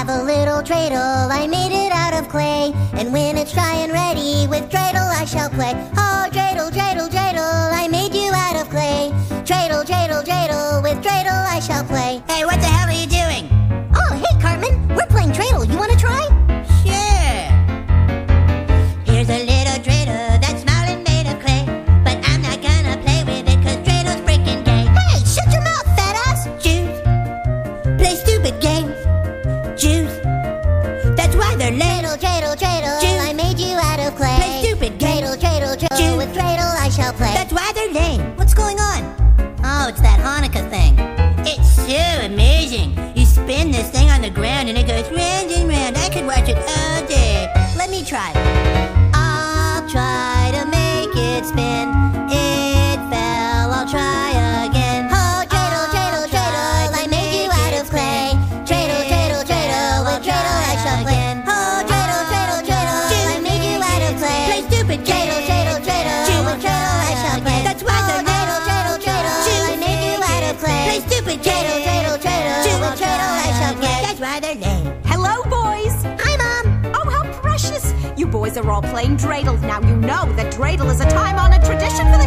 have a little dreidel, I made it out of clay. And when it's dry and ready, with dreidel I shall play. Oh, dreidel, dreidel, dreidel, I made you out of clay. Dreidel, dreidel, dreidel, with dreidel I shall play. Hey, what the hell are you doing? Oh, hey, Cartman, we're playing dreidel. You want to try? Sure. Here's a little dreidel that's small and made of clay, but I'm not gonna play with it 'cause dreidels freaking gay. Hey, shut your mouth, fat ass! Jews play stupid games. Jews, that's why they're lame. Dreidel, dreidel, dreidel, Jews I made you out of clay. play stupid games. Dreidel, dreidel, dreidel, Jews with dreidel I shall play. That's why they're lame. What's going on? Oh, it's that Hanukkah thing. It's so amazing. You spin this thing on the ground and it goes round and round. I could watch it all day. Let me try. I'll try to make it spin. It fell, I'll try again. Oh, dreidel, dreidel, dreidel, I made you out of clay. Dreidel, dreidel, dreidel, with dreidel I shall play. Oh, dreidel, dreidel, dreidel, I made you out of clay. Play stupid Dreidel, games. dreidel, dreidel, with dreidel I shall play. That's why they're dreidel, dreidel, dreidel, I made you out of clay. Play stupid Dreidel, dreidel, dreidel, with dreidel I shall play. That's why they're lame. Hello, boys. Hi, Mom. Oh, how precious. You boys are all playing dreidel. Now you know that dreidel is a time-honored tradition for the